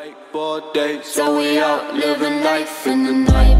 wakeboard days, so we out living life in the night.